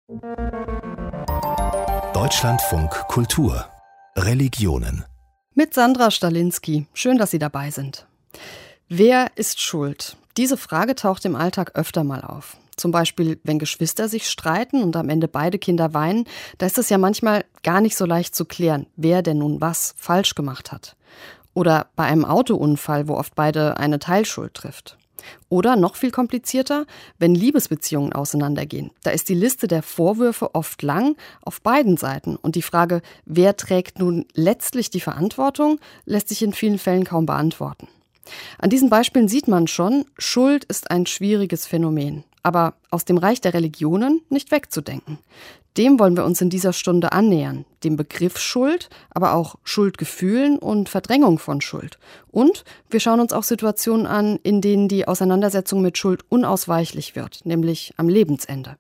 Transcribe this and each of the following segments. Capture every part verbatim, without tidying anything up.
Deutschlandfunk Kultur Religionen mit Sandra Stalinski. Schön, dass Sie dabei sind. Wer ist schuld? Diese Frage taucht im Alltag öfter mal auf. Zum Beispiel, wenn Geschwister sich streiten und am Ende beide Kinder weinen, da ist es ja manchmal gar nicht so leicht zu klären, wer denn nun was falsch gemacht hat. Oder bei einem Autounfall, wo oft beide eine Teilschuld trifft. Oder noch viel komplizierter, wenn Liebesbeziehungen auseinandergehen. Da ist die Liste der Vorwürfe oft lang auf beiden Seiten. Und die Frage, wer trägt nun letztlich die Verantwortung, lässt sich in vielen Fällen kaum beantworten. An diesen Beispielen sieht man schon, Schuld ist ein schwieriges Phänomen, aber aus dem Reich der Religionen nicht wegzudenken. Dem wollen wir uns in dieser Stunde annähern, dem Begriff Schuld, aber auch Schuldgefühlen und Verdrängung von Schuld. Und wir schauen uns auch Situationen an, in denen die Auseinandersetzung mit Schuld unausweichlich wird, nämlich am Lebensende.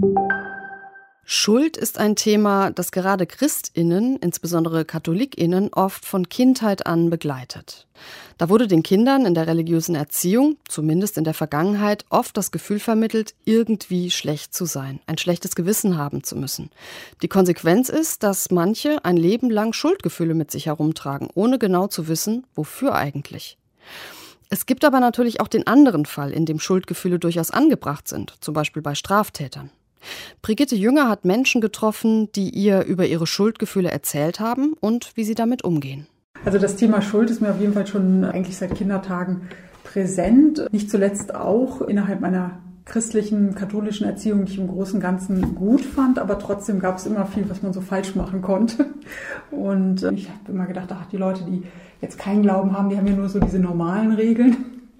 Schuld ist ein Thema, das gerade ChristInnen, insbesondere KatholikInnen, oft von Kindheit an begleitet. Da wurde den Kindern in der religiösen Erziehung, zumindest in der Vergangenheit, oft das Gefühl vermittelt, irgendwie schlecht zu sein, ein schlechtes Gewissen haben zu müssen. Die Konsequenz ist, dass manche ein Leben lang Schuldgefühle mit sich herumtragen, ohne genau zu wissen, wofür eigentlich. Es gibt aber natürlich auch den anderen Fall, in dem Schuldgefühle durchaus angebracht sind, zum Beispiel bei Straftätern. Brigitte Jünger hat Menschen getroffen, die ihr über ihre Schuldgefühle erzählt haben und wie sie damit umgehen. Also das Thema Schuld ist mir auf jeden Fall schon eigentlich seit Kindertagen präsent. Nicht zuletzt auch innerhalb meiner christlichen, katholischen Erziehung, die ich im Großen und Ganzen gut fand, aber trotzdem gab es immer viel, was man so falsch machen konnte. Und ich habe immer gedacht, ach, die Leute, die jetzt keinen Glauben haben, die haben ja nur so diese normalen Regeln.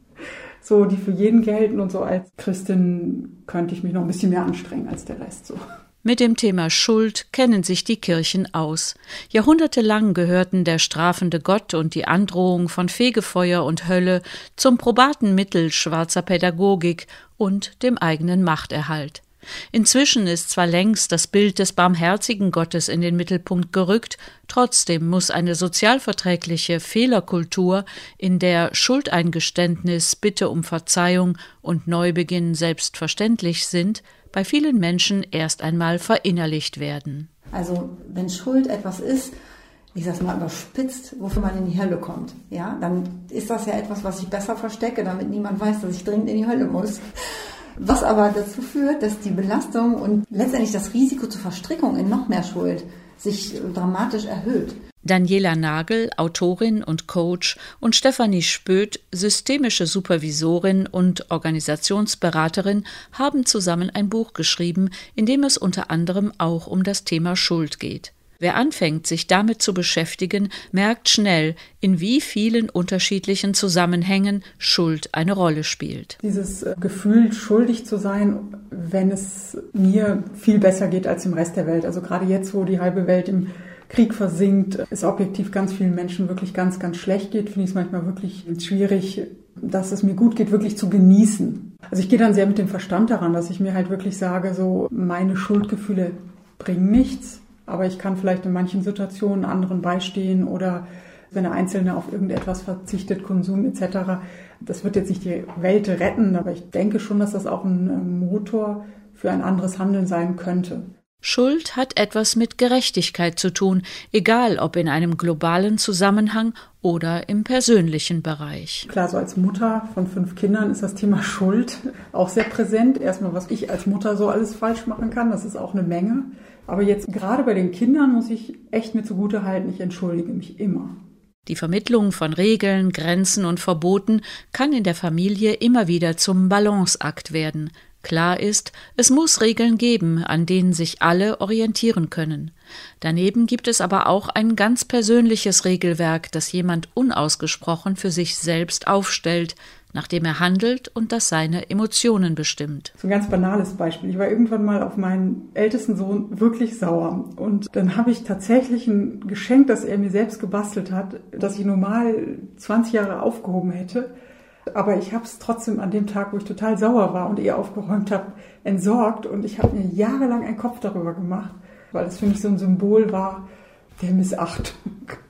So, die für jeden gelten, und so als Christin könnte ich mich noch ein bisschen mehr anstrengen als der Rest. So. Mit dem Thema Schuld kennen sich die Kirchen aus. Jahrhundertelang gehörten der strafende Gott und die Androhung von Fegefeuer und Hölle zum probaten Mittel schwarzer Pädagogik und dem eigenen Machterhalt. Inzwischen ist zwar längst das Bild des barmherzigen Gottes in den Mittelpunkt gerückt, trotzdem muss eine sozialverträgliche Fehlerkultur, in der Schuldeingeständnis, Bitte um Verzeihung und Neubeginn selbstverständlich sind, bei vielen Menschen erst einmal verinnerlicht werden. Also wenn Schuld etwas ist, ich sag's mal überspitzt, wofür man in die Hölle kommt, ja, dann ist das ja etwas, was ich besser verstecke, damit niemand weiß, dass ich dringend in die Hölle muss. Was aber dazu führt, dass die Belastung und letztendlich das Risiko zur Verstrickung in noch mehr Schuld sich dramatisch erhöht. Daniela Nagel, Autorin und Coach, und Stefanie Spöth, systemische Supervisorin und Organisationsberaterin, haben zusammen ein Buch geschrieben, in dem es unter anderem auch um das Thema Schuld geht. Wer anfängt, sich damit zu beschäftigen, merkt schnell, in wie vielen unterschiedlichen Zusammenhängen Schuld eine Rolle spielt. Dieses Gefühl, schuldig zu sein, wenn es mir viel besser geht als dem Rest der Welt. Also gerade jetzt, wo die halbe Welt im Krieg versinkt, es objektiv ganz vielen Menschen wirklich ganz, ganz schlecht geht, finde ich es manchmal wirklich schwierig, dass es mir gut geht, wirklich zu genießen. Also ich gehe dann sehr mit dem Verstand daran, dass ich mir halt wirklich sage, so meine Schuldgefühle bringen nichts. Aber ich kann vielleicht in manchen Situationen anderen beistehen oder wenn der Einzelne auf irgendetwas verzichtet, Konsum et cetera. Das wird jetzt nicht die Welt retten, aber ich denke schon, dass das auch ein Motor für ein anderes Handeln sein könnte. Schuld hat etwas mit Gerechtigkeit zu tun, egal ob in einem globalen Zusammenhang oder im persönlichen Bereich. Klar, so als Mutter von fünf Kindern ist das Thema Schuld auch sehr präsent. Erstmal, was ich als Mutter so alles falsch machen kann, das ist auch eine Menge. Aber jetzt gerade bei den Kindern muss ich echt mir zugute halten, ich entschuldige mich immer. Die Vermittlung von Regeln, Grenzen und Verboten kann in der Familie immer wieder zum Balanceakt werden. Klar ist, es muss Regeln geben, an denen sich alle orientieren können. Daneben gibt es aber auch ein ganz persönliches Regelwerk, das jemand unausgesprochen für sich selbst aufstellt, nachdem er handelt und das seine Emotionen bestimmt. So ein ganz banales Beispiel. Ich war irgendwann mal auf meinen ältesten Sohn wirklich sauer. Und dann habe ich tatsächlich ein Geschenk, das er mir selbst gebastelt hat, das ich normal zwanzig Jahre aufgehoben hätte. Aber ich habe es trotzdem an dem Tag, wo ich total sauer war und eher aufgeräumt habe, entsorgt. Und ich habe mir jahrelang einen Kopf darüber gemacht, weil das für mich so ein Symbol war der Missachtung.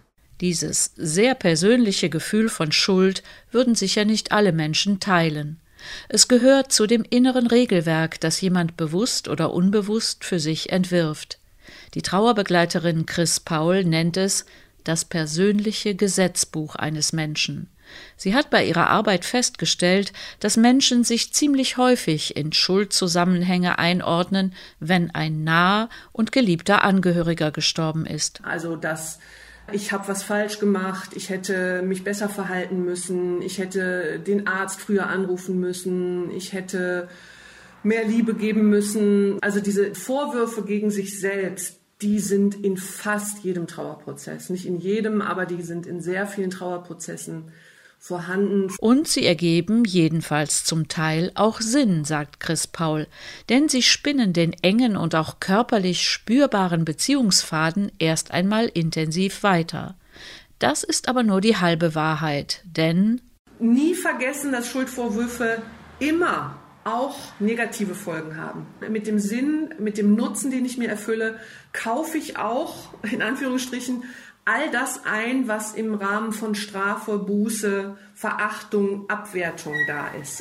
Dieses sehr persönliche Gefühl von Schuld würden sicher nicht alle Menschen teilen. Es gehört zu dem inneren Regelwerk, das jemand bewusst oder unbewusst für sich entwirft. Die Trauerbegleiterin Chris Paul nennt es das persönliche Gesetzbuch eines Menschen. Sie hat bei ihrer Arbeit festgestellt, dass Menschen sich ziemlich häufig in Schuldzusammenhänge einordnen, wenn ein naher und geliebter Angehöriger gestorben ist. Also dass ich habe was falsch gemacht, ich hätte mich besser verhalten müssen, ich hätte den Arzt früher anrufen müssen, ich hätte mehr Liebe geben müssen. Also diese Vorwürfe gegen sich selbst, die sind in fast jedem Trauerprozess. Nicht in jedem, aber die sind in sehr vielen Trauerprozessen vorhanden. Und sie ergeben jedenfalls zum Teil auch Sinn, sagt Chris Paul, denn sie spinnen den engen und auch körperlich spürbaren Beziehungsfaden erst einmal intensiv weiter. Das ist aber nur die halbe Wahrheit, denn nie vergessen, dass Schuldvorwürfe immer auch negative Folgen haben. Mit dem Sinn, mit dem Nutzen, den ich mir erfülle, kaufe ich auch, in Anführungsstrichen, all das ein, was im Rahmen von Strafe, Buße, Verachtung, Abwertung da ist.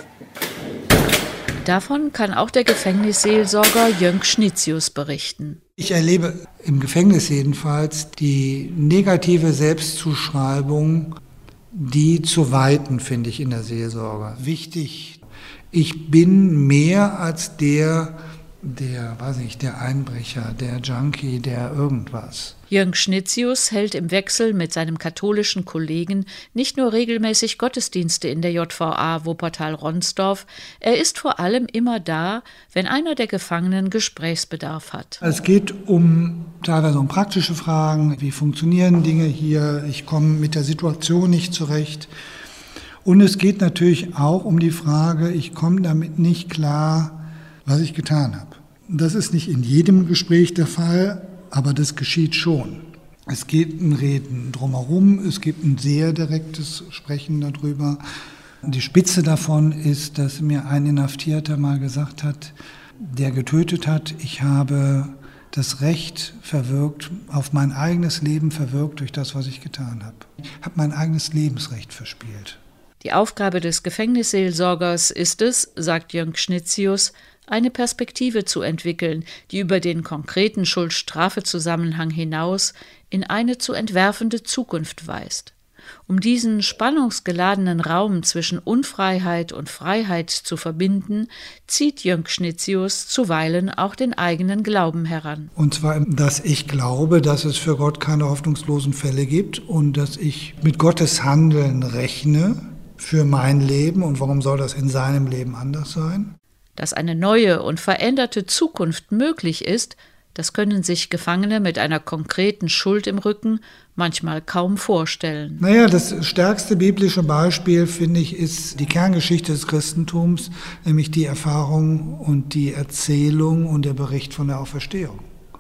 Davon kann auch der Gefängnisseelsorger Jönk Schnitzius berichten. Ich erlebe im Gefängnis jedenfalls die negative Selbstzuschreibung, die zu weiten, finde ich, in der Seelsorge. Wichtig, ich bin mehr als der, der, weiß ich, der Einbrecher, der Junkie, der irgendwas. Jönk Schnitzius hält im Wechsel mit seinem katholischen Kollegen nicht nur regelmäßig Gottesdienste in der J V A Wuppertal-Ronsdorf, er ist vor allem immer da, wenn einer der Gefangenen Gesprächsbedarf hat. Es geht um teilweise um praktische Fragen, wie funktionieren Dinge hier, ich komme mit der Situation nicht zurecht. Und es geht natürlich auch um die Frage, ich komme damit nicht klar, was ich getan habe. Das ist nicht in jedem Gespräch der Fall, aber das geschieht schon. Es gibt ein Reden drumherum, es gibt ein sehr direktes Sprechen darüber. Die Spitze davon ist, dass mir ein Inhaftierter mal gesagt hat, der getötet hat, ich habe das Recht verwirkt, auf mein eigenes Leben verwirkt durch das, was ich getan habe. Ich habe mein eigenes Lebensrecht verspielt. Die Aufgabe des Gefängnisseelsorgers ist es, sagt Jönk Schnitzius, eine Perspektive zu entwickeln, die über den konkreten Schuld-Strafe-Zusammenhang hinaus in eine zu entwerfende Zukunft weist. Um diesen spannungsgeladenen Raum zwischen Unfreiheit und Freiheit zu verbinden, zieht Jönk Schnitzius zuweilen auch den eigenen Glauben heran. Und zwar, dass ich glaube, dass es für Gott keine hoffnungslosen Fälle gibt und dass ich mit Gottes Handeln rechne für mein Leben. Und warum soll das in seinem Leben anders sein? Dass eine neue und veränderte Zukunft möglich ist, das können sich Gefangene mit einer konkreten Schuld im Rücken manchmal kaum vorstellen. Naja, das stärkste biblische Beispiel, finde ich, ist die Kerngeschichte des Christentums, nämlich die Erfahrung und die Erzählung und der Bericht von der Auferstehung.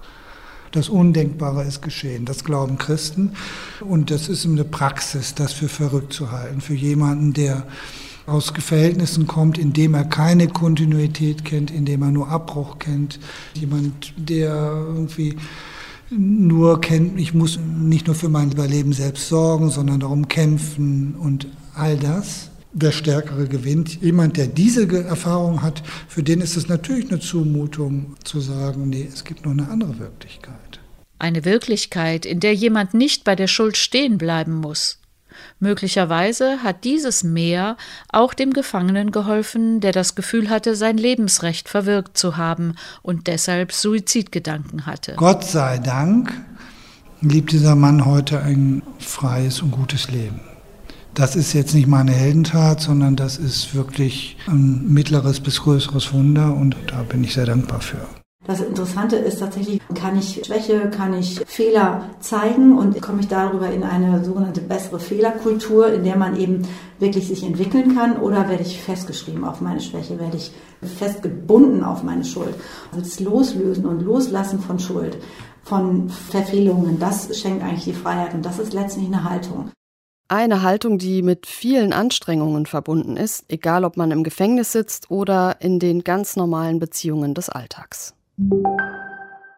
Das Undenkbare ist geschehen, das glauben Christen. Und das ist eine Praxis, das für verrückt zu halten, für jemanden, der aus Verhältnissen kommt, in dem er keine Kontinuität kennt, in dem er nur Abbruch kennt. Jemand, der irgendwie nur kennt, ich muss nicht nur für mein Überleben selbst sorgen, sondern darum kämpfen und all das. Der Stärkere gewinnt. Jemand, der diese Erfahrung hat, für den ist es natürlich eine Zumutung zu sagen, nee, es gibt noch eine andere Wirklichkeit. Eine Wirklichkeit, in der jemand nicht bei der Schuld stehen bleiben muss. Möglicherweise hat dieses Mehr auch dem Gefangenen geholfen, der das Gefühl hatte, sein Lebensrecht verwirkt zu haben und deshalb Suizidgedanken hatte. Gott sei Dank lebt dieser Mann heute ein freies und gutes Leben. Das ist jetzt nicht meine Heldentat, sondern das ist wirklich ein mittleres bis größeres Wunder und da bin ich sehr dankbar für. Das Interessante ist tatsächlich, kann ich Schwäche, kann ich Fehler zeigen und komme ich darüber in eine sogenannte bessere Fehlerkultur, in der man eben wirklich sich entwickeln kann, oder werde ich festgeschrieben auf meine Schwäche, werde ich festgebunden auf meine Schuld. Also das Loslösen und Loslassen von Schuld, von Verfehlungen, das schenkt eigentlich die Freiheit und das ist letztlich eine Haltung. Eine Haltung, die mit vielen Anstrengungen verbunden ist, egal ob man im Gefängnis sitzt oder in den ganz normalen Beziehungen des Alltags.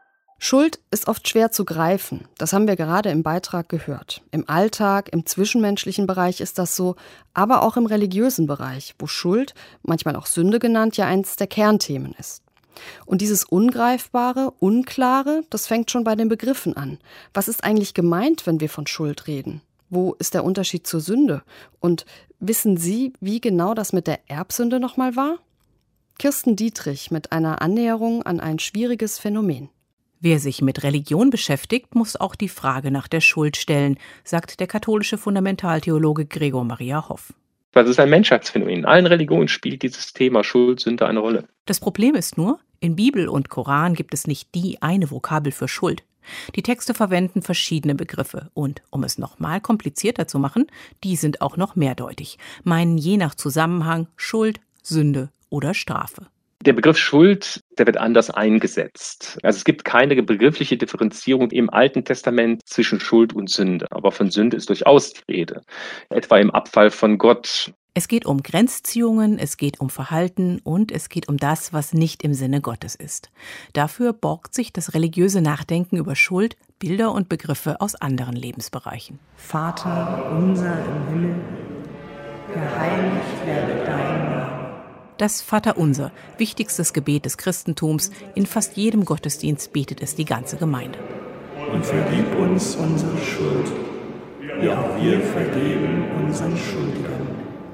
Schuld ist oft schwer zu greifen. Das haben wir gerade im Beitrag gehört. Im Alltag, im zwischenmenschlichen Bereich ist das so, aber auch im religiösen Bereich, wo Schuld, manchmal auch Sünde genannt, ja eins der Kernthemen ist. Und dieses Ungreifbare, Unklare, das fängt schon bei den Begriffen an. Was ist eigentlich gemeint, wenn wir von Schuld reden? Wo ist der Unterschied zur Sünde? Und wissen Sie, wie genau das mit der Erbsünde nochmal war? Kirsten Dietrich mit einer Annäherung an ein schwieriges Phänomen. Wer sich mit Religion beschäftigt, muss auch die Frage nach der Schuld stellen, sagt der katholische Fundamentaltheologe Gregor Maria Hoff. Das ist ein Menschheitsphänomen. In allen Religionen spielt dieses Thema Schuld, Sünde eine Rolle. Das Problem ist nur, in Bibel und Koran gibt es nicht die eine Vokabel für Schuld. Die Texte verwenden verschiedene Begriffe und, um es noch mal komplizierter zu machen, die sind auch noch mehrdeutig, meinen je nach Zusammenhang Schuld, Sünde oder Strafe. Der Begriff Schuld, der wird anders eingesetzt. Also es gibt keine begriffliche Differenzierung im Alten Testament zwischen Schuld und Sünde. Aber von Sünde ist durchaus die Rede. Etwa im Abfall von Gott. Es geht um Grenzziehungen, es geht um Verhalten und es geht um das, was nicht im Sinne Gottes ist. Dafür borgt sich das religiöse Nachdenken über Schuld Bilder und Begriffe aus anderen Lebensbereichen. Vater unser im Himmel, geheiligt werde dein Name. Das Vaterunser, wichtigstes Gebet des Christentums, in fast jedem Gottesdienst betet es die ganze Gemeinde. Und vergib uns unsere Schuld, wie auch wir vergeben unseren Schuldigern.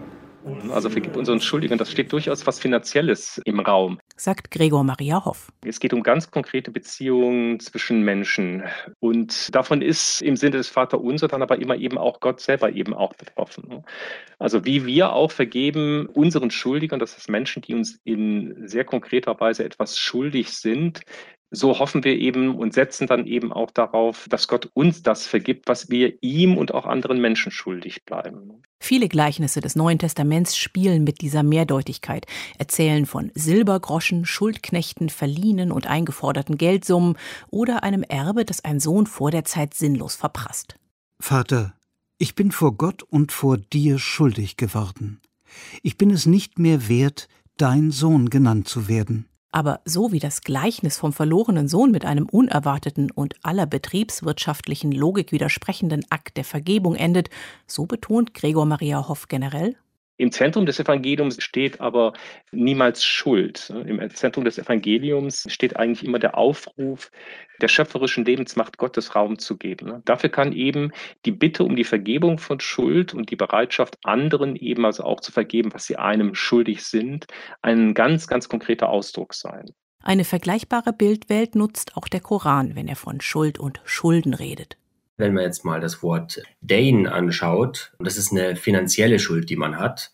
Also vergib unseren Schuldigern, das steht durchaus was Finanzielles im Raum, sagt Gregor Maria Hoff. Es geht um ganz konkrete Beziehungen zwischen Menschen. Und davon ist im Sinne des Vaterunser dann aber immer eben auch Gott selber eben auch betroffen. Also wie wir auch vergeben unseren Schuldigern, das heißt Menschen, die uns in sehr konkreter Weise etwas schuldig sind, so hoffen wir eben und setzen dann eben auch darauf, dass Gott uns das vergibt, was wir ihm und auch anderen Menschen schuldig bleiben. Viele Gleichnisse des Neuen Testaments spielen mit dieser Mehrdeutigkeit, erzählen von Silbergroschen, Schuldknechten, verliehenen und eingeforderten Geldsummen oder einem Erbe, das ein Sohn vor der Zeit sinnlos verprasst. Vater, ich bin vor Gott und vor dir schuldig geworden. Ich bin es nicht mehr wert, dein Sohn genannt zu werden. Aber so wie das Gleichnis vom verlorenen Sohn mit einem unerwarteten und aller betriebswirtschaftlichen Logik widersprechenden Akt der Vergebung endet, so betont Gregor Maria Hoff generell: Im Zentrum des Evangeliums steht aber niemals Schuld. Im Zentrum des Evangeliums steht eigentlich immer der Aufruf, der schöpferischen Lebensmacht Gottes Raum zu geben. Dafür kann eben die Bitte um die Vergebung von Schuld und die Bereitschaft, anderen eben also auch zu vergeben, was sie einem schuldig sind, ein ganz, ganz konkreter Ausdruck sein. Eine vergleichbare Bildwelt nutzt auch der Koran, wenn er von Schuld und Schulden redet. Wenn man jetzt mal das Wort Dain anschaut, das ist eine finanzielle Schuld, die man hat.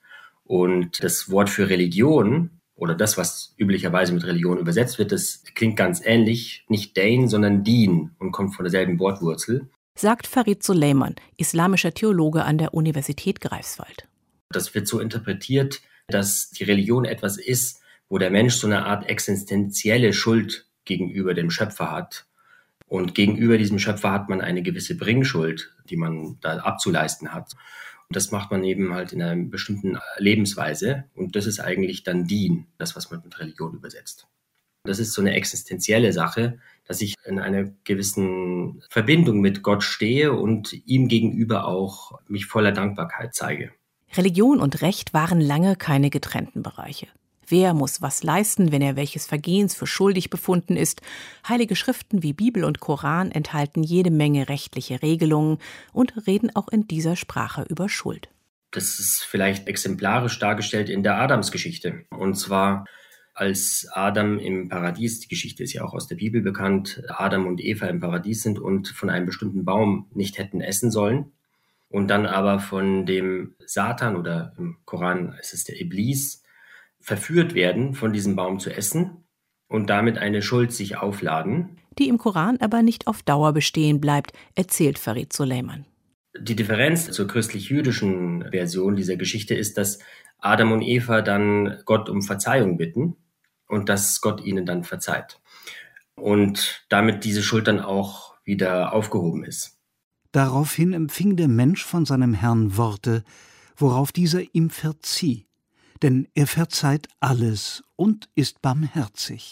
Und das Wort für Religion oder das, was üblicherweise mit Religion übersetzt wird, das klingt ganz ähnlich. Nicht Dain, sondern Din und kommt von derselben Wortwurzel. Sagt Farid Suleiman, islamischer Theologe an der Universität Greifswald. Das wird so interpretiert, dass die Religion etwas ist, wo der Mensch so eine Art existenzielle Schuld gegenüber dem Schöpfer hat. Und gegenüber diesem Schöpfer hat man eine gewisse Bringschuld, die man da abzuleisten hat. Und das macht man eben halt in einer bestimmten Lebensweise. Und das ist eigentlich dann Dien, das, was man mit Religion übersetzt. Das ist so eine existenzielle Sache, dass ich in einer gewissen Verbindung mit Gott stehe und ihm gegenüber auch mich voller Dankbarkeit zeige. Religion und Recht waren lange keine getrennten Bereiche. Wer muss was leisten, wenn er welches Vergehens für schuldig befunden ist? Heilige Schriften wie Bibel und Koran enthalten jede Menge rechtliche Regelungen und reden auch in dieser Sprache über Schuld. Das ist vielleicht exemplarisch dargestellt in der Adamsgeschichte. Und zwar, als Adam im Paradies, die Geschichte ist ja auch aus der Bibel bekannt, Adam und Eva im Paradies sind und von einem bestimmten Baum nicht hätten essen sollen. Und dann aber von dem Satan, oder im Koran ist es der Iblis, verführt werden, von diesem Baum zu essen und damit eine Schuld sich aufladen. Die im Koran aber nicht auf Dauer bestehen bleibt, erzählt Farid Suleiman. Die Differenz zur christlich-jüdischen Version dieser Geschichte ist, dass Adam und Eva dann Gott um Verzeihung bitten und dass Gott ihnen dann verzeiht. Und damit diese Schuld dann auch wieder aufgehoben ist. Daraufhin empfing der Mensch von seinem Herrn Worte, worauf dieser ihm verzieh. Denn er verzeiht alles und ist barmherzig.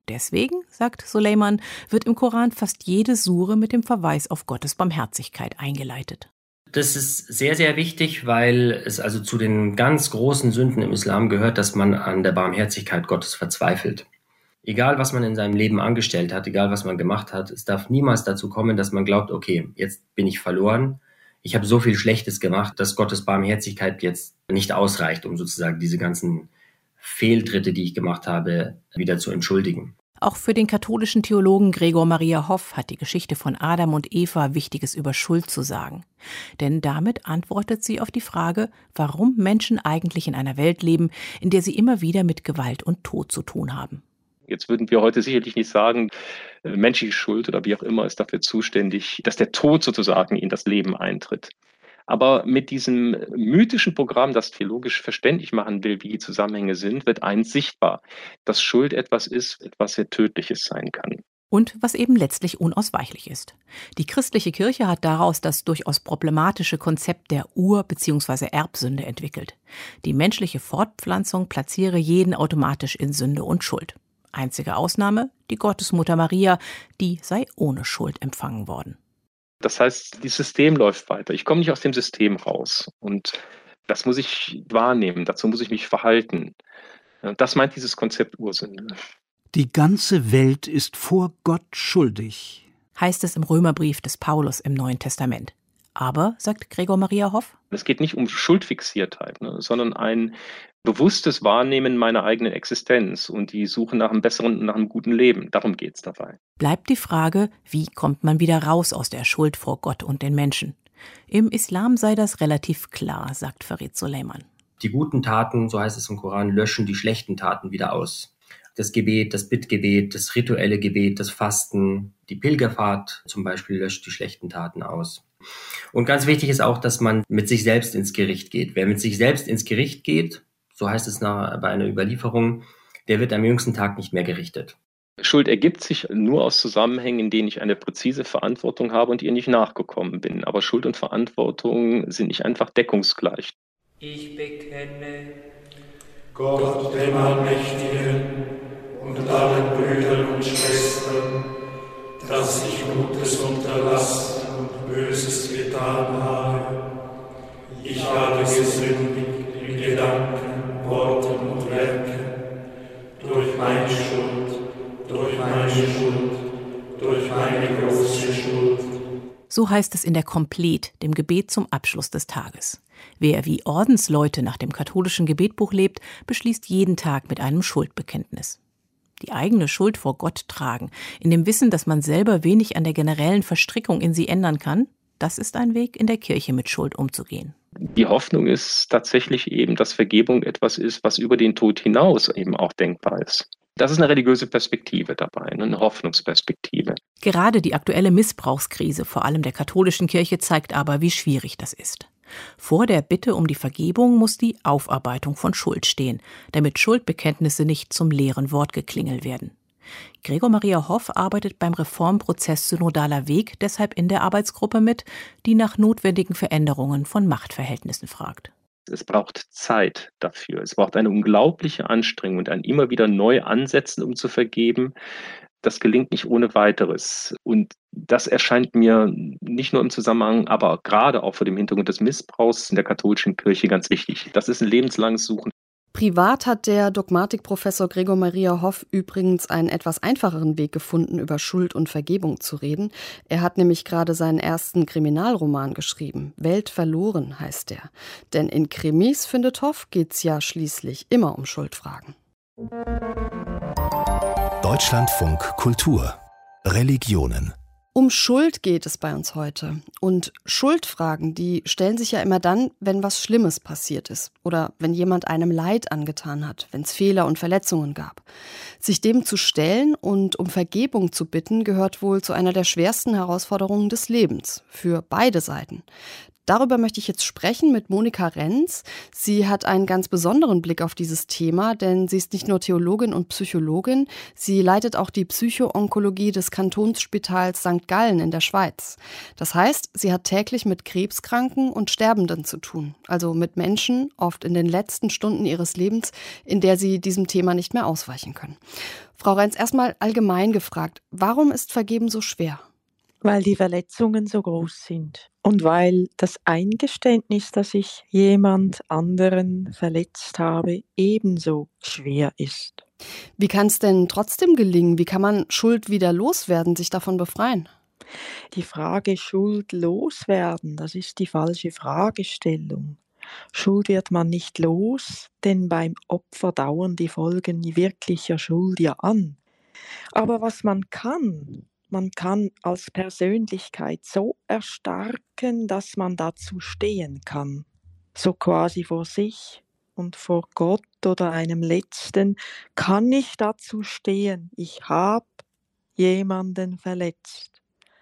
Deswegen, sagt Suleiman, wird im Koran fast jede Sure mit dem Verweis auf Gottes Barmherzigkeit eingeleitet. Das ist sehr, sehr wichtig, weil es also zu den ganz großen Sünden im Islam gehört, dass man an der Barmherzigkeit Gottes verzweifelt. Egal, was man in seinem Leben angestellt hat, egal, was man gemacht hat, es darf niemals dazu kommen, dass man glaubt, okay, jetzt bin ich verloren, ich habe so viel Schlechtes gemacht, dass Gottes Barmherzigkeit jetzt nicht ausreicht, um sozusagen diese ganzen Fehltritte, die ich gemacht habe, wieder zu entschuldigen. Auch für den katholischen Theologen Gregor Maria Hoff hat die Geschichte von Adam und Eva Wichtiges über Schuld zu sagen. Denn damit antwortet sie auf die Frage, warum Menschen eigentlich in einer Welt leben, in der sie immer wieder mit Gewalt und Tod zu tun haben. Jetzt würden wir heute sicherlich nicht sagen, menschliche Schuld oder wie auch immer ist dafür zuständig, dass der Tod sozusagen in das Leben eintritt. Aber mit diesem mythischen Programm, das theologisch verständlich machen will, wie die Zusammenhänge sind, wird eins sichtbar, dass Schuld etwas ist, etwas sehr Tödliches sein kann. Und was eben letztlich unausweichlich ist. Die christliche Kirche hat daraus das durchaus problematische Konzept der Ur- bzw. Erbsünde entwickelt. Die menschliche Fortpflanzung platziere jeden automatisch in Sünde und Schuld. Einzige Ausnahme, die Gottesmutter Maria, die sei ohne Schuld empfangen worden. Das heißt, das System läuft weiter. Ich komme nicht aus dem System raus. Und das muss ich wahrnehmen, dazu muss ich mich verhalten. Das meint dieses Konzept Ursünde. Die ganze Welt ist vor Gott schuldig, heißt es im Römerbrief des Paulus im Neuen Testament. Aber, sagt Gregor Maria Hoff, es geht nicht um Schuldfixiertheit, ne, sondern ein bewusstes Wahrnehmen meiner eigenen Existenz und die Suche nach einem besseren, nach einem guten Leben. Darum geht es dabei. Bleibt die Frage, wie kommt man wieder raus aus der Schuld vor Gott und den Menschen? Im Islam sei das relativ klar, sagt Farid Suleiman. Die guten Taten, so heißt es im Koran, löschen die schlechten Taten wieder aus. Das Gebet, das Bittgebet, das rituelle Gebet, das Fasten, die Pilgerfahrt zum Beispiel löscht die schlechten Taten aus. Und ganz wichtig ist auch, dass man mit sich selbst ins Gericht geht. Wer mit sich selbst ins Gericht geht, so heißt es nach, bei einer Überlieferung, der wird am jüngsten Tag nicht mehr gerichtet. Schuld ergibt sich nur aus Zusammenhängen, in denen ich eine präzise Verantwortung habe und ihr nicht nachgekommen bin. Aber Schuld und Verantwortung sind nicht einfach deckungsgleich. Ich bekenne Gott, dem Allmächtigen, und allen Brüdern und Schwestern, dass ich Gutes unterlassen und Böses getan habe. Ich habe gesündigt in Gedanken, Worten und Werken, durch meine Schuld, durch meine Schuld, durch meine große Schuld. So heißt es in der Komplet, dem Gebet zum Abschluss des Tages. Wer wie Ordensleute nach dem katholischen Gebetbuch lebt, beschließt jeden Tag mit einem Schuldbekenntnis. Die eigene Schuld vor Gott tragen, in dem Wissen, dass man selber wenig an der generellen Verstrickung in sie ändern kann, das ist ein Weg, in der Kirche mit Schuld umzugehen. Die Hoffnung ist tatsächlich eben, dass Vergebung etwas ist, was über den Tod hinaus eben auch denkbar ist. Das ist eine religiöse Perspektive dabei, eine Hoffnungsperspektive. Gerade die aktuelle Missbrauchskrise, vor allem der katholischen Kirche, zeigt aber, wie schwierig das ist. Vor der Bitte um die Vergebung muss die Aufarbeitung von Schuld stehen, damit Schuldbekenntnisse nicht zum leeren Wortgeklingel werden. Gregor Maria Hoff arbeitet beim Reformprozess Synodaler Weg deshalb in der Arbeitsgruppe mit, die nach notwendigen Veränderungen von Machtverhältnissen fragt. Es braucht Zeit dafür. Es braucht eine unglaubliche Anstrengung und ein immer wieder neu ansetzen, um zu vergeben. Das gelingt nicht ohne weiteres. Und das erscheint mir nicht nur im Zusammenhang, aber gerade auch vor dem Hintergrund des Missbrauchs in der katholischen Kirche ganz wichtig. Das ist ein lebenslanges Suchen. Privat hat der Dogmatikprofessor Gregor Maria Hoff übrigens einen etwas einfacheren Weg gefunden, über Schuld und Vergebung zu reden. Er hat nämlich gerade seinen ersten Kriminalroman geschrieben. Welt verloren heißt er. Denn in Krimis, findet Hoff, geht's ja schließlich immer um Schuldfragen. Deutschlandfunk Kultur Religionen. Um Schuld geht es bei uns heute. Und Schuldfragen, die stellen sich ja immer dann, wenn was Schlimmes passiert ist oder wenn jemand einem Leid angetan hat, wenn es Fehler und Verletzungen gab. Sich dem zu stellen und um Vergebung zu bitten, gehört wohl zu einer der schwersten Herausforderungen des Lebens, für beide Seiten. Darüber möchte ich jetzt sprechen mit Monika Renz. Sie hat einen ganz besonderen Blick auf dieses Thema, denn sie ist nicht nur Theologin und Psychologin, sie leitet auch die Psychoonkologie des Kantonsspitals Sankt Gallen in der Schweiz. Das heißt, sie hat täglich mit Krebskranken und Sterbenden zu tun, also mit Menschen, oft in den letzten Stunden ihres Lebens, in der sie diesem Thema nicht mehr ausweichen können. Frau Renz, erstmal allgemein gefragt, warum ist Vergeben so schwer? Weil die Verletzungen so groß sind und weil das Eingeständnis, dass ich jemand anderen verletzt habe, ebenso schwer ist. Wie kann es denn trotzdem gelingen? Wie kann man Schuld wieder loswerden, sich davon befreien? Die Frage Schuld loswerden, das ist die falsche Fragestellung. Schuld wird man nicht los, denn beim Opfer dauern die Folgen wirklicher Schuld ja an. Aber was man kann, man kann als Persönlichkeit so erstarken, dass man dazu stehen kann. So quasi vor sich und vor Gott oder einem Letzten kann ich dazu stehen. Ich habe jemanden verletzt.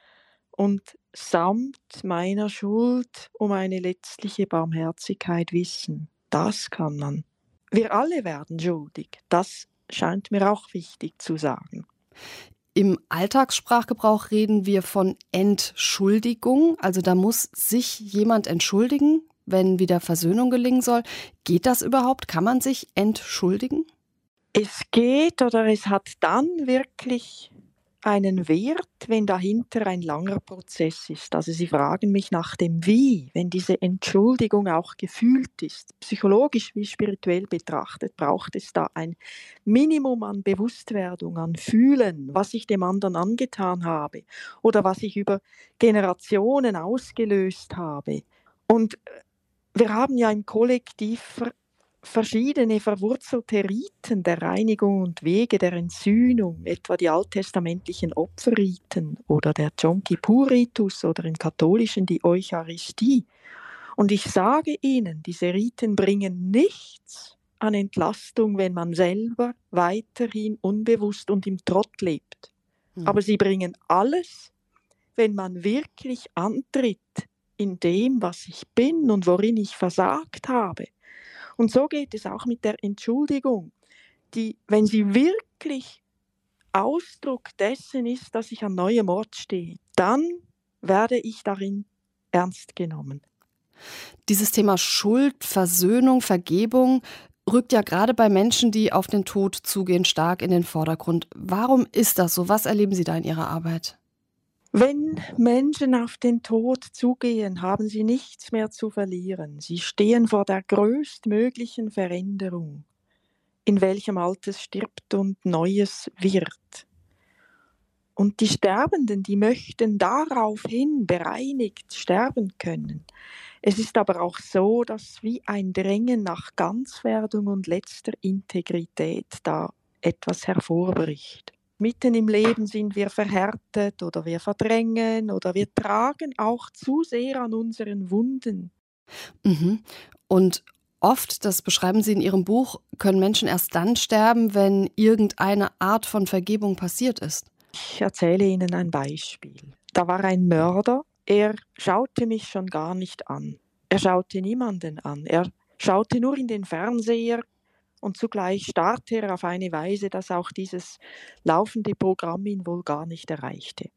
Und samt meiner Schuld um eine letztliche Barmherzigkeit wissen. Das kann man. Wir alle werden schuldig. Das scheint mir auch wichtig zu sagen. Im Alltagssprachgebrauch reden wir von Entschuldigung. Also da muss sich jemand entschuldigen, wenn wieder Versöhnung gelingen soll. Geht das überhaupt? Kann man sich entschuldigen? Es geht oder es hat dann wirklich einen Wert, wenn dahinter ein langer Prozess ist. Also Sie fragen mich nach dem Wie, wenn diese Entschuldigung auch gefühlt ist. Psychologisch wie spirituell betrachtet braucht es da ein Minimum an Bewusstwerdung, an Fühlen, was ich dem anderen angetan habe oder was ich über Generationen ausgelöst habe. Und wir haben ja im Kollektiv ver- verschiedene verwurzelte Riten der Reinigung und Wege der Entsühnung, etwa die alttestamentlichen Opferriten oder der Yom Kippur-Ritus oder im Katholischen die Eucharistie. Und ich sage Ihnen, diese Riten bringen nichts an Entlastung, wenn man selber weiterhin unbewusst und im Trott lebt. Mhm. Aber sie bringen alles, wenn man wirklich antritt in dem, was ich bin und worin ich versagt habe. Und so geht es auch mit der Entschuldigung, die, wenn sie wirklich Ausdruck dessen ist, dass ich an neuem Ort stehe, dann werde ich darin ernst genommen. Dieses Thema Schuld, Versöhnung, Vergebung rückt ja gerade bei Menschen, die auf den Tod zugehen, stark in den Vordergrund. Warum ist das so? Was erleben Sie da in Ihrer Arbeit? Wenn Menschen auf den Tod zugehen, haben sie nichts mehr zu verlieren. Sie stehen vor der größtmöglichen Veränderung, in welchem Altes stirbt und Neues wird. Und die Sterbenden, die möchten daraufhin bereinigt sterben können. Es ist aber auch so, dass wie ein Drängen nach Ganzwerdung und letzter Integrität da etwas hervorbricht. Mitten im Leben sind wir verhärtet oder wir verdrängen oder wir tragen auch zu sehr an unseren Wunden. Mhm. Und oft, das beschreiben Sie in Ihrem Buch, können Menschen erst dann sterben, wenn irgendeine Art von Vergebung passiert ist. Ich erzähle Ihnen ein Beispiel. Da war ein Mörder, er schaute mich schon gar nicht an. Er schaute niemanden an. Er schaute nur in den Fernseher. Und zugleich starrte er auf eine Weise, dass auch dieses laufende Programm ihn wohl gar nicht erreichte.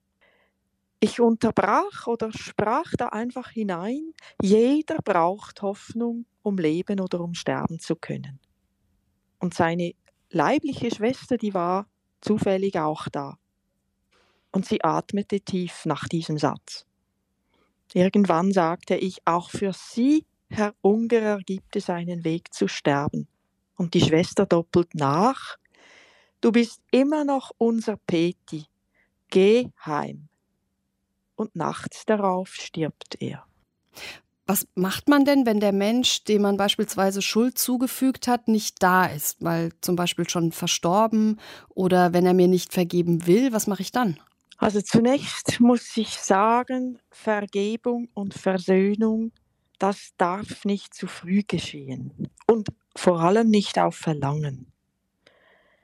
Ich unterbrach oder sprach da einfach hinein, jeder braucht Hoffnung, um leben oder um sterben zu können. Und seine leibliche Schwester, die war zufällig auch da. Und sie atmete tief nach diesem Satz. Irgendwann sagte ich, auch für Sie, Herr Ungerer, gibt es einen Weg zu sterben. Und die Schwester doppelt nach, du bist immer noch unser Peti, geh heim. Und nachts darauf stirbt er. Was macht man denn, wenn der Mensch, dem man beispielsweise Schuld zugefügt hat, nicht da ist, weil zum Beispiel schon verstorben oder wenn er mir nicht vergeben will, was mache ich dann? Also zunächst muss ich sagen, Vergebung und Versöhnung, das darf nicht zu früh geschehen. Und vor allem nicht auf Verlangen.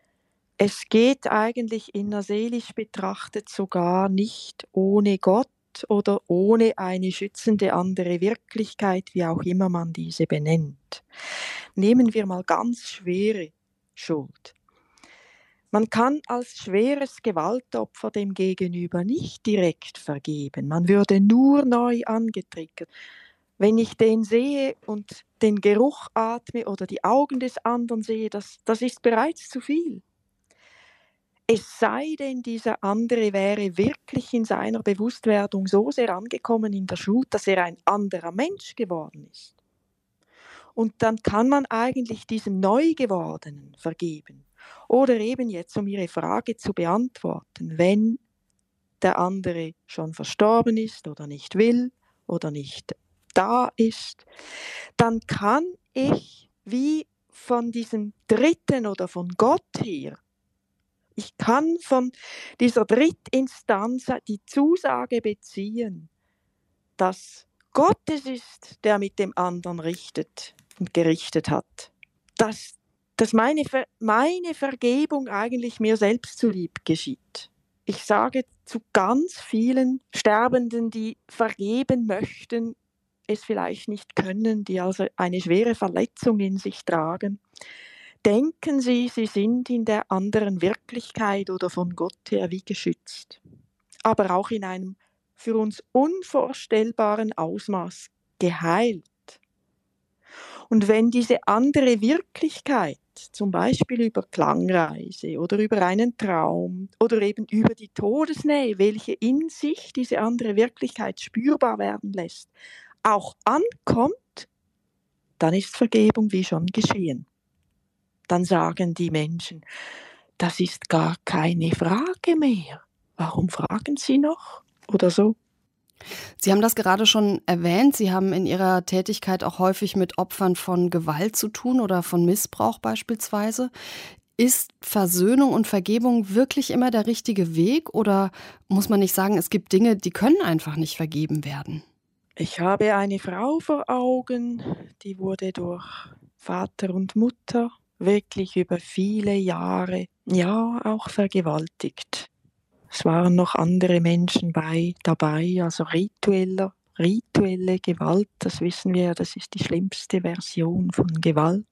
Es geht eigentlich innerseelisch betrachtet sogar nicht ohne Gott Gott oder ohne eine schützende andere Wirklichkeit, wie auch immer man diese benennt. Nehmen wir mal ganz schwere Schuld. Man kann als schweres Gewaltopfer dem Gegenüber nicht direkt vergeben. Man würde nur neu angetriggert. Wenn ich den sehe und den Geruch atme oder die Augen des anderen sehe, das, das ist bereits zu viel. Es sei denn, dieser andere wäre wirklich in seiner Bewusstwerdung so sehr angekommen in der Schuld, dass er ein anderer Mensch geworden ist. Und dann kann man eigentlich diesem Neugewordenen vergeben. Oder eben jetzt, um Ihre Frage zu beantworten, wenn der andere schon verstorben ist oder nicht will oder nicht da ist, dann kann ich wie von diesem Dritten oder von Gott her, ich kann von dieser Drittinstanz die Zusage beziehen, dass Gott es ist, der mit dem anderen richtet und gerichtet hat. Dass, dass meine, meine Vergebung eigentlich mir selbst zulieb geschieht. Ich sage zu ganz vielen Sterbenden, die vergeben möchten, es vielleicht nicht können, die also eine schwere Verletzung in sich tragen. Denken Sie, Sie sind in der anderen Wirklichkeit oder von Gott her wie geschützt, aber auch in einem für uns unvorstellbaren Ausmaß geheilt. Und wenn diese andere Wirklichkeit, zum Beispiel über Klangreise oder über einen Traum oder eben über die Todesnähe, welche in sich diese andere Wirklichkeit spürbar werden lässt, auch ankommt, dann ist Vergebung wie schon geschehen. Dann sagen die Menschen, das ist gar keine Frage mehr. Warum fragen Sie noch? Oder so. Sie haben das gerade schon erwähnt. Sie haben in Ihrer Tätigkeit auch häufig mit Opfern von Gewalt zu tun oder von Missbrauch beispielsweise. Ist Versöhnung und Vergebung wirklich immer der richtige Weg? Oder muss man nicht sagen, es gibt Dinge, die können einfach nicht vergeben werden? Ich habe eine Frau vor Augen, die wurde durch Vater und Mutter wirklich über viele Jahre, ja, auch vergewaltigt. Es waren noch andere Menschen bei, dabei, also ritueller, rituelle Gewalt, das wissen wir, das ist die schlimmste Version von Gewalt.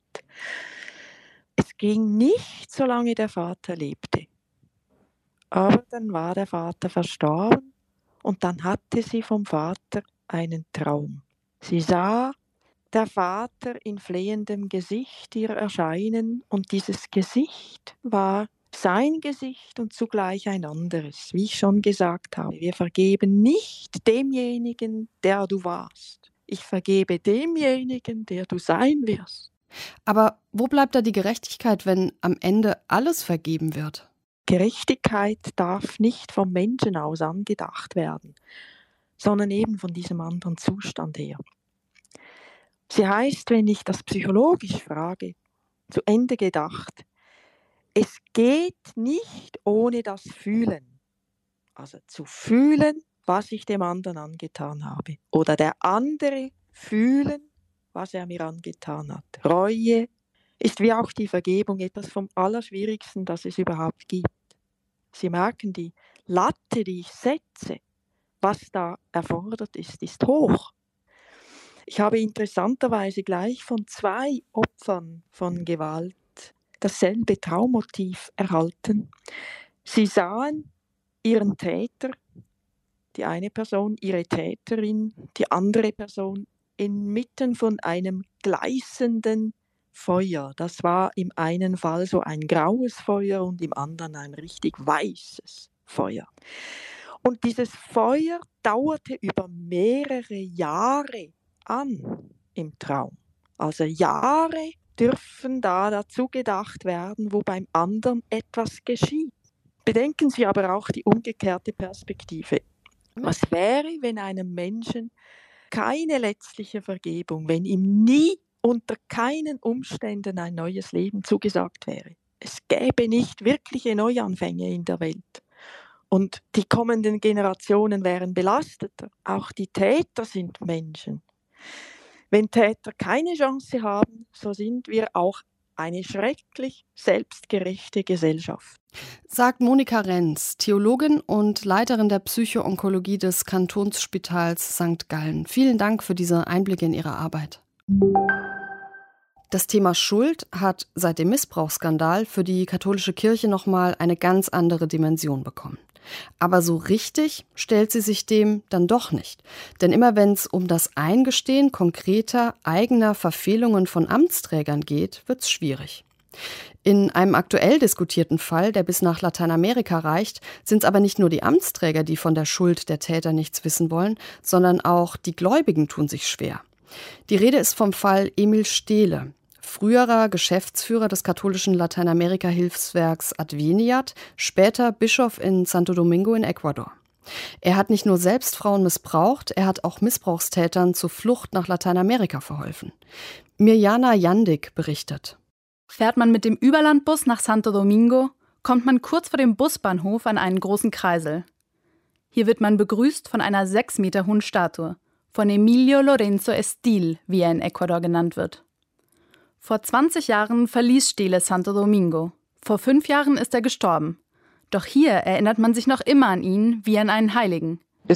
Es ging nicht, solange der Vater lebte. Aber dann war der Vater verstorben und dann hatte sie vom Vater einen Traum. Sie sah der Vater in flehendem Gesicht ihr erscheinen und dieses Gesicht war sein Gesicht und zugleich ein anderes. Wie ich schon gesagt habe, wir vergeben nicht demjenigen, der du warst. Ich vergebe demjenigen, der du sein wirst. Aber wo bleibt da die Gerechtigkeit, wenn am Ende alles vergeben wird? Gerechtigkeit darf nicht vom Menschen aus angedacht werden, sondern eben von diesem anderen Zustand her. Sie heißt, wenn ich das psychologisch frage, zu Ende gedacht, es geht nicht ohne das Fühlen. Also zu fühlen, was ich dem anderen angetan habe. Oder der andere fühlen, was er mir angetan hat. Reue ist wie auch die Vergebung etwas vom Allerschwierigsten, das es überhaupt gibt. Sie merken, die Latte, die ich setze, was da erfordert ist, ist hoch. Ich habe interessanterweise gleich von zwei Opfern von Gewalt dasselbe Traummotiv erhalten. Sie sahen ihren Täter, die eine Person, ihre Täterin, die andere Person inmitten von einem gleißenden Feuer. Das war im einen Fall so ein graues Feuer und im anderen ein richtig weißes Feuer. Und dieses Feuer dauerte über mehrere Jahre an im Traum. Also Jahre dürfen da dazu gedacht werden, wo beim anderen etwas geschieht. Bedenken Sie aber auch die umgekehrte Perspektive. Was wäre, wenn einem Menschen keine letztliche Vergebung, wenn ihm nie unter keinen Umständen ein neues Leben zugesagt wäre? Es gäbe nicht wirkliche Neuanfänge in der Welt. Und die kommenden Generationen wären belasteter. Auch die Täter sind Menschen. Wenn Täter keine Chance haben, so sind wir auch eine schrecklich selbstgerechte Gesellschaft. Sagt Monika Renz, Theologin und Leiterin der Psycho-Onkologie des Kantonsspitals Sankt Gallen. Vielen Dank für diese Einblicke in Ihre Arbeit. Das Thema Schuld hat seit dem Missbrauchsskandal für die katholische Kirche nochmal eine ganz andere Dimension bekommen. Aber so richtig stellt sie sich dem dann doch nicht. Denn immer wenn es um das Eingestehen konkreter, eigener Verfehlungen von Amtsträgern geht, wird's schwierig. In einem aktuell diskutierten Fall, der bis nach Lateinamerika reicht, sind es aber nicht nur die Amtsträger, die von der Schuld der Täter nichts wissen wollen, sondern auch die Gläubigen tun sich schwer. Die Rede ist vom Fall Emil Stehle, früherer Geschäftsführer des katholischen Lateinamerika-Hilfswerks Adveniat, später Bischof in Santo Domingo in Ecuador. Er hat nicht nur selbst Frauen missbraucht, er hat auch Missbrauchstätern zur Flucht nach Lateinamerika verholfen. Mirjana Jandik berichtet. Fährt man mit dem Überlandbus nach Santo Domingo, kommt man kurz vor dem Busbahnhof an einen großen Kreisel. Hier wird man begrüßt von einer sechs Meter hohen Statue, von Emilio Lorenzo Estil, wie er in Ecuador genannt wird. Vor zwanzig Jahren verließ Stehle Santo Domingo. Vor fünf Jahren ist er gestorben. Doch hier erinnert man sich noch immer an ihn wie an einen Heiligen.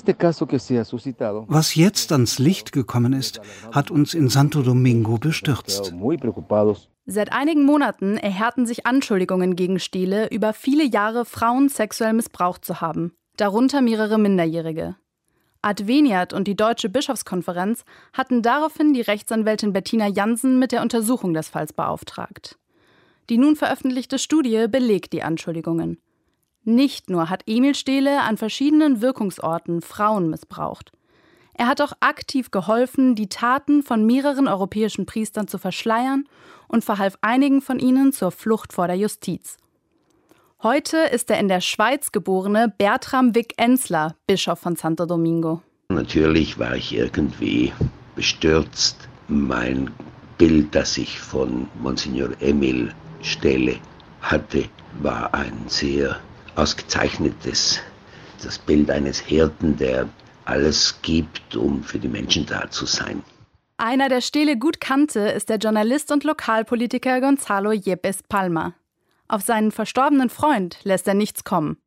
Was jetzt ans Licht gekommen ist, hat uns in Santo Domingo bestürzt. Seit einigen Monaten erhärten sich Anschuldigungen gegen Stehle, über viele Jahre Frauen sexuell missbraucht zu haben, darunter mehrere Minderjährige. Adveniat und die Deutsche Bischofskonferenz hatten daraufhin die Rechtsanwältin Bettina Jansen mit der Untersuchung des Falls beauftragt. Die nun veröffentlichte Studie belegt die Anschuldigungen. Nicht nur hat Emil Stehle an verschiedenen Wirkungsorten Frauen missbraucht. Er hat auch aktiv geholfen, die Taten von mehreren europäischen Priestern zu verschleiern und verhalf einigen von ihnen zur Flucht vor der Justiz. Heute ist der in der Schweiz geborene Bertram Wick Enzler Bischof von Santo Domingo. Natürlich war ich irgendwie bestürzt. Mein Bild, das ich von Monsignor Emil Stehle hatte, war ein sehr ausgezeichnetes, das Bild eines Hirten, der alles gibt, um für die Menschen da zu sein. Einer, der Stehle gut kannte, ist der Journalist und Lokalpolitiker Gonzalo Yepes Palma. Auf seinen verstorbenen Freund lässt er nichts kommen.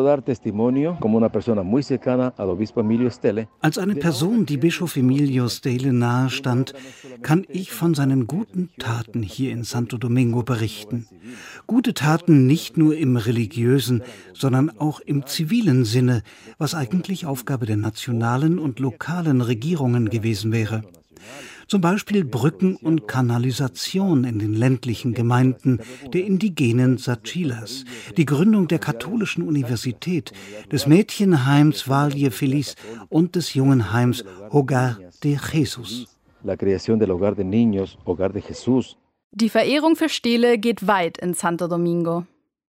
Als eine Person, die Bischof Emilio Stehle nahe stand, kann ich von seinen guten Taten hier in Santo Domingo berichten. Gute Taten nicht nur im religiösen, sondern auch im zivilen Sinne, was eigentlich Aufgabe der nationalen und lokalen Regierungen gewesen wäre. Zum Beispiel Brücken und Kanalisation in den ländlichen Gemeinden der indigenen Sachilas, die Gründung der katholischen Universität, des Mädchenheims Valle Feliz und des Jungenheims Hogar de Jesus. Die Verehrung für Stehle geht weit in Santo Domingo.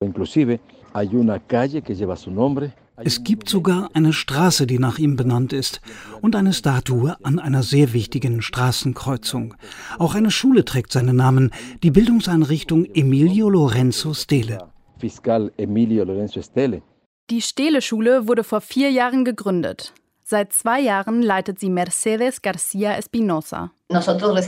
Es gibt sogar eine Straße, die nach ihm benannt ist, und eine Statue an einer sehr wichtigen Straßenkreuzung. Auch eine Schule trägt seinen Namen, die Bildungseinrichtung Emilio Lorenzo Stehle. Die Stehle-Schule wurde vor vier Jahren gegründet. Seit zwei Jahren leitet sie Mercedes García Espinosa. Wir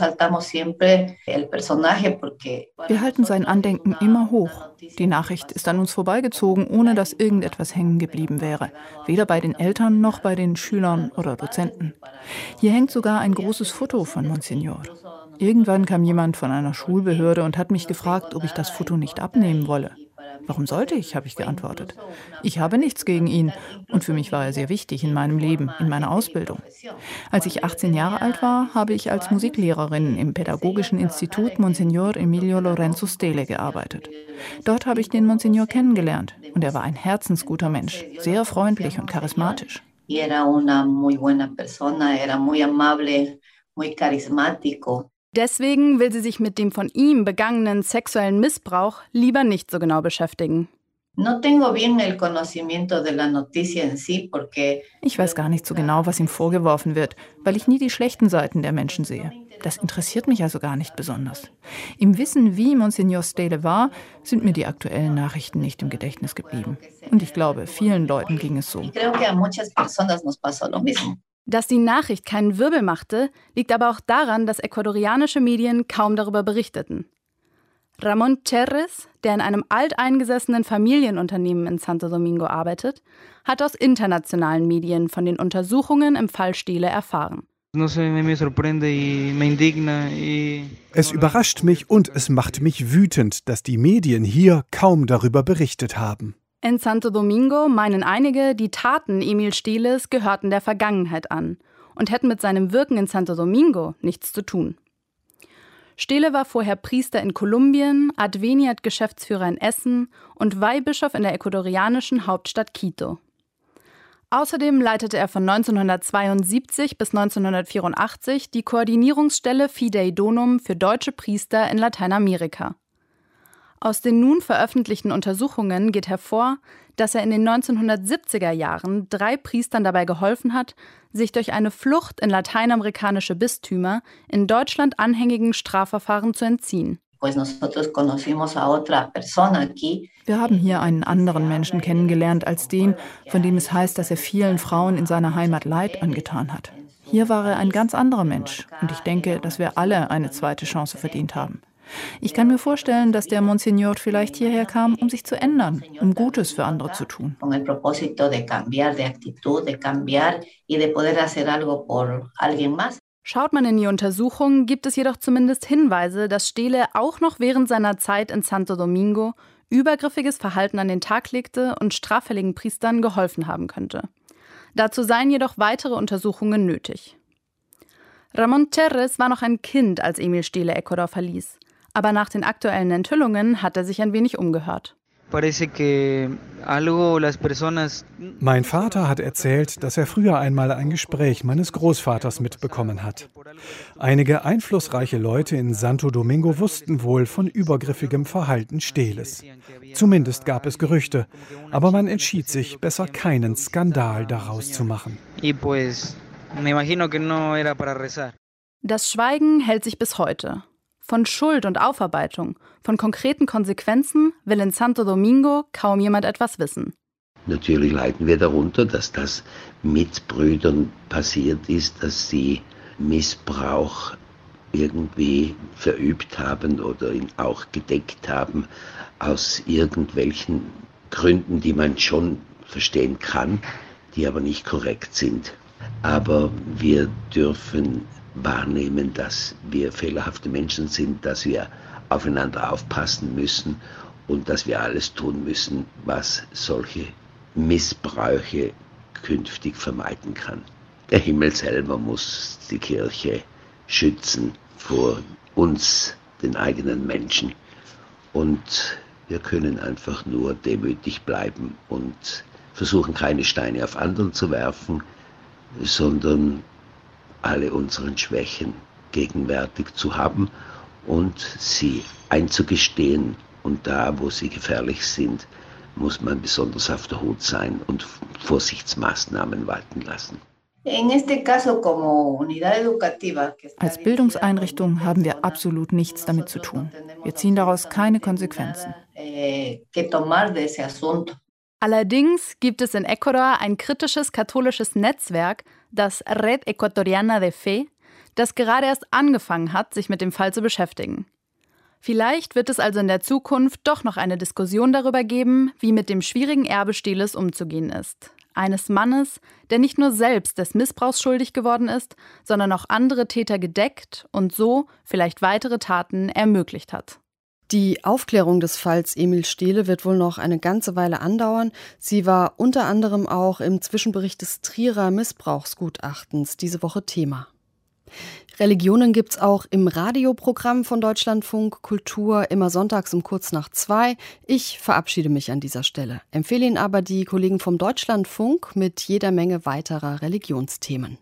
halten sein Andenken immer hoch. Die Nachricht ist an uns vorbeigezogen, ohne dass irgendetwas hängen geblieben wäre. Weder bei den Eltern noch bei den Schülern oder Dozenten. Hier hängt sogar ein großes Foto von Monsignor. Irgendwann kam jemand von einer Schulbehörde und hat mich gefragt, ob ich das Foto nicht abnehmen wolle. Warum sollte ich, habe ich geantwortet. Ich habe nichts gegen ihn und für mich war er sehr wichtig in meinem Leben, in meiner Ausbildung. Als ich achtzehn Jahre alt war, habe ich als Musiklehrerin im Pädagogischen Institut Monsignor Emilio Lorenzo Stehle gearbeitet. Dort habe ich den Monsignor kennengelernt und er war ein herzensguter Mensch, sehr freundlich und charismatisch. Deswegen will sie sich mit dem von ihm begangenen sexuellen Missbrauch lieber nicht so genau beschäftigen. Ich weiß gar nicht so genau, was ihm vorgeworfen wird, weil ich nie die schlechten Seiten der Menschen sehe. Das interessiert mich also gar nicht besonders. Im Wissen, wie Monsignor Stehle war, sind mir die aktuellen Nachrichten nicht im Gedächtnis geblieben. Und ich glaube, vielen Leuten ging es so. Dass die Nachricht keinen Wirbel machte, liegt aber auch daran, dass ecuadorianische Medien kaum darüber berichteten. Ramón Cherres, der in einem alteingesessenen Familienunternehmen in Santo Domingo arbeitet, hat aus internationalen Medien von den Untersuchungen im Fall Stele erfahren. Es überrascht mich und es macht mich wütend, dass die Medien hier kaum darüber berichtet haben. In Santo Domingo meinen einige, die Taten Emil Steles gehörten der Vergangenheit an und hätten mit seinem Wirken in Santo Domingo nichts zu tun. Stele war vorher Priester in Kolumbien, Adveniat Geschäftsführer in Essen und Weihbischof in der ecuadorianischen Hauptstadt Quito. Außerdem leitete er von neunzehnhundertzweiundsiebzig bis neunzehnhundertvierundachtzig die Koordinierungsstelle Fidei Donum für deutsche Priester in Lateinamerika. Aus den nun veröffentlichten Untersuchungen geht hervor, dass er in den neunzehnhundertsiebziger Jahren drei Priestern dabei geholfen hat, sich durch eine Flucht in lateinamerikanische Bistümer in Deutschland anhängigen Strafverfahren zu entziehen. Wir haben hier einen anderen Menschen kennengelernt als den, von dem es heißt, dass er vielen Frauen in seiner Heimat Leid angetan hat. Hier war er ein ganz anderer Mensch und ich denke, dass wir alle eine zweite Chance verdient haben. Ich kann mir vorstellen, dass der Monsignor vielleicht hierher kam, um sich zu ändern, um Gutes für andere zu tun. Schaut man in die Untersuchung, gibt es jedoch zumindest Hinweise, dass Stele auch noch während seiner Zeit in Santo Domingo übergriffiges Verhalten an den Tag legte und straffälligen Priestern geholfen haben könnte. Dazu seien jedoch weitere Untersuchungen nötig. Ramón Cherres war noch ein Kind, als Emil Stele Ecuador verließ. Aber nach den aktuellen Enthüllungen hat er sich ein wenig umgehört. Mein Vater hat erzählt, dass er früher einmal ein Gespräch meines Großvaters mitbekommen hat. Einige einflussreiche Leute in Santo Domingo wussten wohl von übergriffigem Verhalten Steles. Zumindest gab es Gerüchte, aber man entschied sich, besser keinen Skandal daraus zu machen. Das Schweigen hält sich bis heute. Von Schuld und Aufarbeitung, von konkreten Konsequenzen will in Santo Domingo kaum jemand etwas wissen. Natürlich leiden wir darunter, dass das mit Brüdern passiert ist, dass sie Missbrauch irgendwie verübt haben oder ihn auch gedeckt haben, aus irgendwelchen Gründen, die man schon verstehen kann, die aber nicht korrekt sind. Aber wir dürfen wahrnehmen, dass wir fehlerhafte Menschen sind, dass wir aufeinander aufpassen müssen und dass wir alles tun müssen, was solche Missbräuche künftig vermeiden kann. Der Himmel selber muss die Kirche schützen vor uns, den eigenen Menschen. Und wir können einfach nur demütig bleiben und versuchen, keine Steine auf anderen zu werfen, sondern alle unseren Schwächen gegenwärtig zu haben und sie einzugestehen. Und da, wo sie gefährlich sind, muss man besonders auf der Hut sein und Vorsichtsmaßnahmen walten lassen. Als Bildungseinrichtung haben wir absolut nichts damit zu tun. Wir ziehen daraus keine Konsequenzen. Allerdings gibt es in Ecuador ein kritisches katholisches Netzwerk, das Red Ecuatoriana de Fe, das gerade erst angefangen hat, sich mit dem Fall zu beschäftigen. Vielleicht wird es also in der Zukunft doch noch eine Diskussion darüber geben, wie mit dem schwierigen Erbe Steles umzugehen ist. Eines Mannes, der nicht nur selbst des Missbrauchs schuldig geworden ist, sondern auch andere Täter gedeckt und so vielleicht weitere Taten ermöglicht hat. Die Aufklärung des Falls Emil Stele wird wohl noch eine ganze Weile andauern. Sie war unter anderem auch im Zwischenbericht des Trierer Missbrauchsgutachtens diese Woche Thema. Religionen gibt's auch im Radioprogramm von Deutschlandfunk Kultur, immer sonntags um kurz nach zwei. Ich verabschiede mich an dieser Stelle, empfehle Ihnen aber die Kollegen vom Deutschlandfunk mit jeder Menge weiterer Religionsthemen.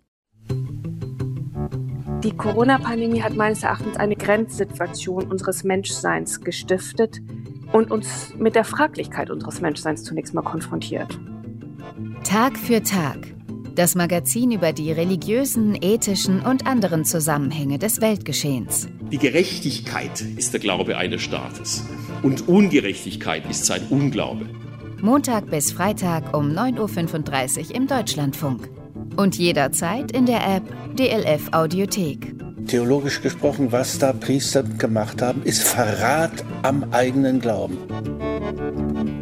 Die Corona-Pandemie hat meines Erachtens eine Grenzsituation unseres Menschseins gestiftet und uns mit der Fraglichkeit unseres Menschseins zunächst mal konfrontiert. Tag für Tag. Das Magazin über die religiösen, ethischen und anderen Zusammenhänge des Weltgeschehens. Die Gerechtigkeit ist der Glaube eines Staates und Ungerechtigkeit ist sein Unglaube. Montag bis Freitag um neun Uhr fünfunddreißig im Deutschlandfunk. Und jederzeit in der App D L F Audiothek. Theologisch gesprochen, was da Priester gemacht haben, ist Verrat am eigenen Glauben.